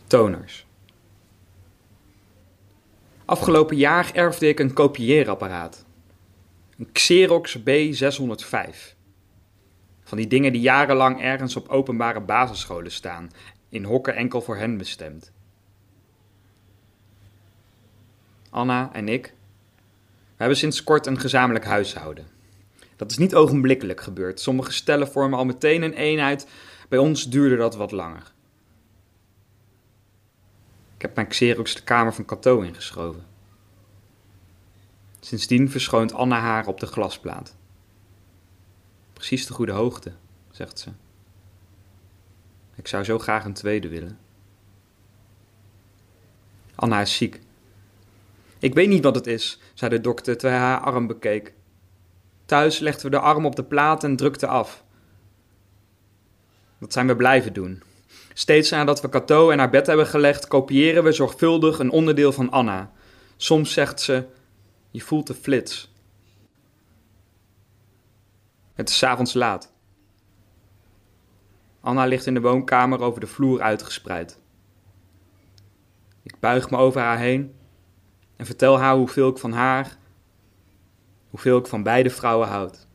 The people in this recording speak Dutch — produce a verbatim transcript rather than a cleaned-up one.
Toners. Afgelopen jaar erfde ik een kopieerapparaat. Een Xerox B zeshonderdvijf. Van die dingen die jarenlang ergens op openbare basisscholen staan, in hokken enkel voor hen bestemd. Anna en ik, we hebben sinds kort een gezamenlijk huishouden. Dat is niet ogenblikkelijk gebeurd. Sommige stellen vormen al meteen een eenheid. Bij ons duurde dat wat langer. Ik heb mijn Xerox de kamer van Cato ingeschoven. Sindsdien verschoont Anna haar op de glasplaat. Precies de goede hoogte, zegt ze. Ik zou zo graag een tweede willen. Anna is ziek. Ik weet niet wat het is, zei de dokter terwijl hij haar arm bekeek. Thuis legden we de arm op de plaat en drukten af. Dat zijn we blijven doen. Steeds nadat we Cato in haar bed hebben gelegd, kopiëren we zorgvuldig een onderdeel van Anna. Soms zegt ze, je voelt de flits. Het is 's avonds laat. Anna ligt in de woonkamer over de vloer uitgespreid. Ik buig me over haar heen en vertel haar hoeveel ik van haar, hoeveel ik van beide vrouwen houd.